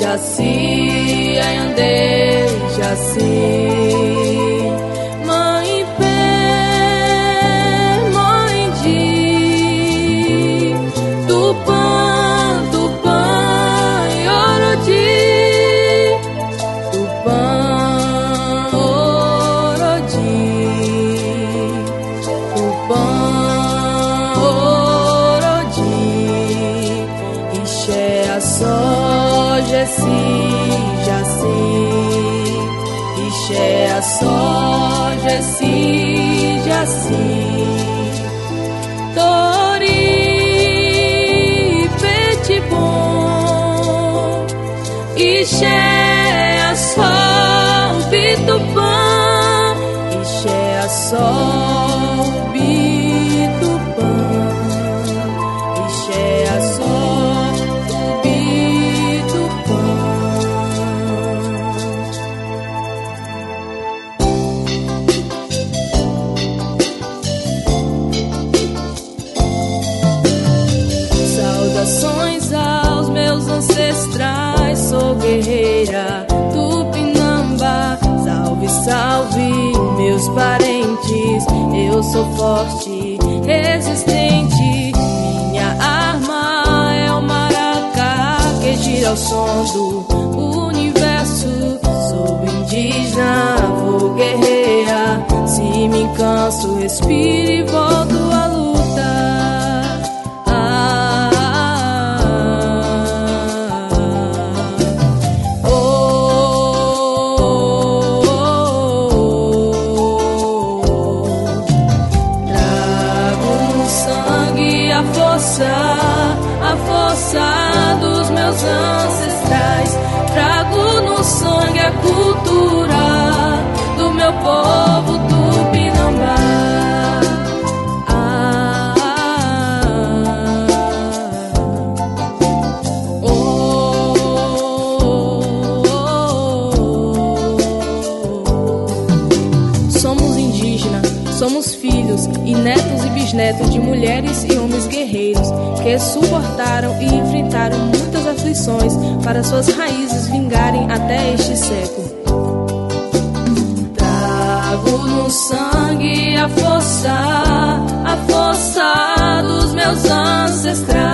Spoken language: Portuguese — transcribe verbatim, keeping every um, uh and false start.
Jaci, Anhandê, Jaci. Mãe Pé, mãe de Tupã, Tupã, Orodi, Tupã, Orodi, Tupã, Orodi, Ixé, Açó, Jaci, Jaci, Ixé, Açó, Jaci, Jaci. Tori, Petibon, Ixé, Açó, Bitupã, Ixé, Açó, Bitupã, Ixé, Açó, Bitupã. Saudações aos meus ancestrais, sou guerreira Tupinambá. Salve, salve, meus parentes, eu sou forte, resistente. Minha arma é o maracá que gira ao som do universo. Sou indígena, vou guerreira. Se me canso, respiro e volto à luta. Ah, oh, oh, oh. Trago no sangue a força, a força dos meus ancestrais. Trago no sangue a cultura do meu povo Tupinambá. Ah, oh, oh, oh. Somos indígenas, somos filhos e netos e bisnetos de mulheres e homens guerreiros que suportaram e enfrentaram muitas aflições para suas raízes vingarem até este século. Trago no sangue a força, a força dos meus ancestrais.